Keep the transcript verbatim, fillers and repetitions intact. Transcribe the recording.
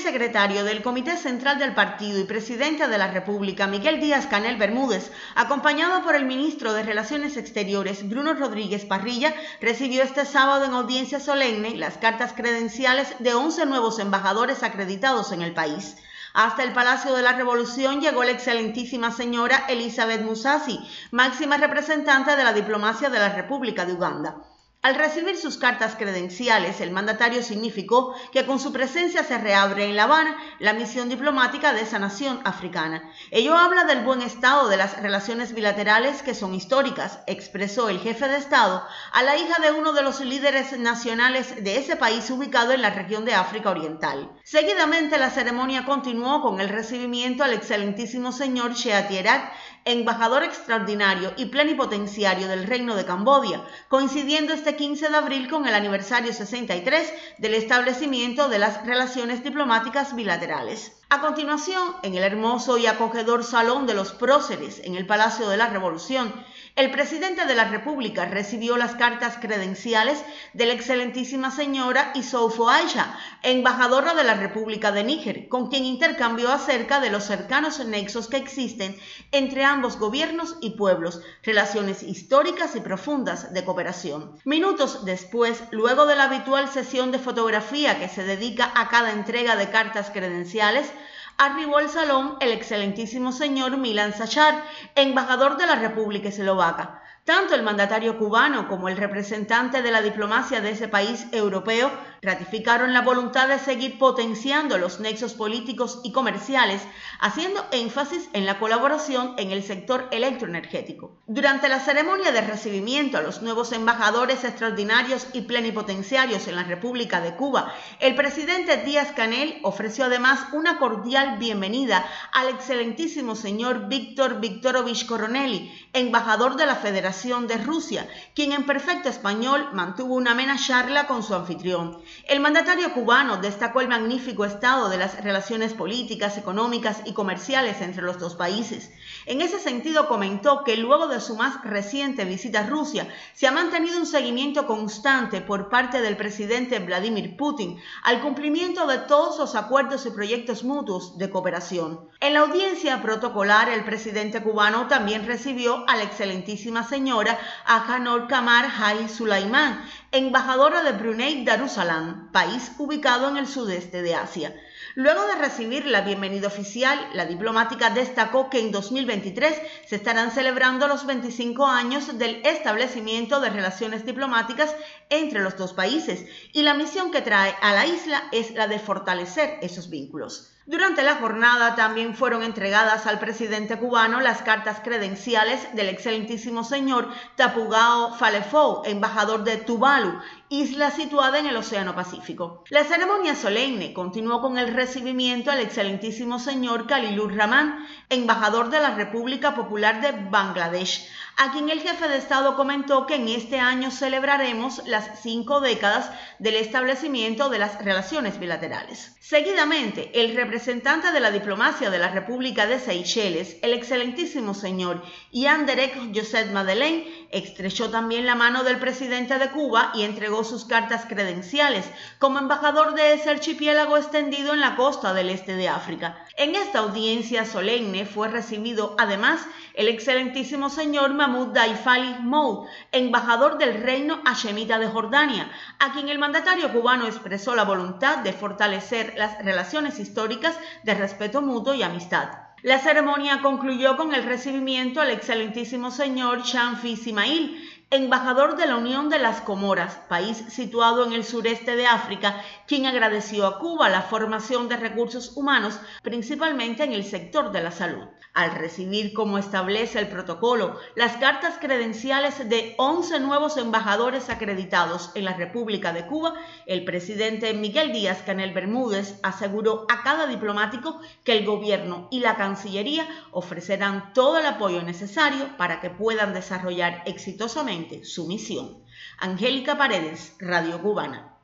secretario del Comité Central del Partido y presidente de la República, Miguel Díaz-Canel Bermúdez, acompañado por el ministro de Relaciones Exteriores, Bruno Rodríguez Parrilla, recibió este sábado en audiencia solemne las cartas credenciales de once nuevos embajadores acreditados en el país. Hasta el Palacio de la Revolución llegó la excelentísima señora Elizabeth Musasi, máxima representante de la diplomacia de la República de Uganda. Al recibir sus cartas credenciales, el mandatario significó que con su presencia se reabre en La Habana la misión diplomática de esa nación africana. Ello habla del buen estado de las relaciones bilaterales que son históricas, expresó el jefe de Estado a la hija de uno de los líderes nacionales de ese país ubicado en la región de África Oriental. Seguidamente, la ceremonia continuó con el recibimiento al excelentísimo señor Shea Thierat, embajador extraordinario y plenipotenciario del Reino de Camboya, coincidiendo este quince de abril con el aniversario sesenta y tres del establecimiento de las relaciones diplomáticas bilaterales. A continuación, en el hermoso y acogedor Salón de los Próceres, en el Palacio de la Revolución, el presidente de la República recibió las cartas credenciales de la excelentísima señora Issoufou Aisha, embajadora de la República de Níger, con quien intercambió acerca de los cercanos nexos que existen entre ambos gobiernos y pueblos, relaciones históricas y profundas de cooperación. Minutos después, luego de la habitual sesión de fotografía que se dedica a cada entrega de cartas credenciales, arribó al salón el excelentísimo señor Milan Sachar, embajador de la República Eslovaca. Tanto el mandatario cubano como el representante de la diplomacia de ese país europeo ratificaron la voluntad de seguir potenciando los nexos políticos y comerciales, haciendo énfasis en la colaboración en el sector electroenergético. Durante la ceremonia de recibimiento a los nuevos embajadores extraordinarios y plenipotenciarios en la República de Cuba, el presidente Díaz-Canel ofreció además una cordial bienvenida al excelentísimo señor Víctor Viktorovich Coronelli, embajador de la Federación de Rusia, quien en perfecto español mantuvo una amena charla con su anfitrión. El mandatario cubano destacó el magnífico estado de las relaciones políticas, económicas y comerciales entre los dos países. En ese sentido, comentó que luego de su más reciente visita a Rusia, se ha mantenido un seguimiento constante por parte del presidente Vladimir Putin al cumplimiento de todos los acuerdos y proyectos mutuos de cooperación. En la audiencia protocolar, el presidente cubano también recibió a la excelentísima señora Ajanor Kamar Hay Sulaiman, embajadora de Brunei Darussalam, país ubicado en el sudeste de Asia. Luego de recibir la bienvenida oficial, la diplomática destacó que en dos mil veintitrés se estarán celebrando los veinticinco años del establecimiento de relaciones diplomáticas entre los dos países y la misión que trae a la isla es la de fortalecer esos vínculos. Durante la jornada también fueron entregadas al presidente cubano las cartas credenciales del excelentísimo señor Tapugao Falefou, embajador de Tuvalu, isla situada en el Océano Pacífico. La ceremonia solemne continuó con el recibimiento al excelentísimo señor Khalilur Rahman, embajador de la República Popular de Bangladesh, a quien el jefe de Estado comentó que en este año celebraremos las cinco décadas del establecimiento de las relaciones bilaterales. Seguidamente, el representante de la diplomacia de la República de Seychelles, el excelentísimo señor Ian Derek Joseph Madeleine, estrechó también la mano del presidente de Cuba y entregó sus cartas credenciales como embajador de ese archipiélago extendido en la costa del este de África. En esta audiencia solemne fue recibido además el excelentísimo señor Mahmoud Daifali Moud, embajador del Reino Hashemita de Jordania, a quien el mandatario cubano expresó la voluntad de fortalecer las relaciones históricas de respeto mutuo y amistad. La ceremonia concluyó con el recibimiento al excelentísimo señor Shamfi Ismail, embajador de la Unión de las Comoras, país situado en el sureste de África, quien agradeció a Cuba la formación de recursos humanos, principalmente en el sector de la salud. Al recibir, como establece el protocolo, las cartas credenciales de once nuevos embajadores acreditados en la República de Cuba, el presidente Miguel Díaz-Canel Bermúdez aseguró a cada diplomático que el gobierno y la Cancillería ofrecerán todo el apoyo necesario para que puedan desarrollar exitosamente su misión. Angélica Paredes, Radio Cubana.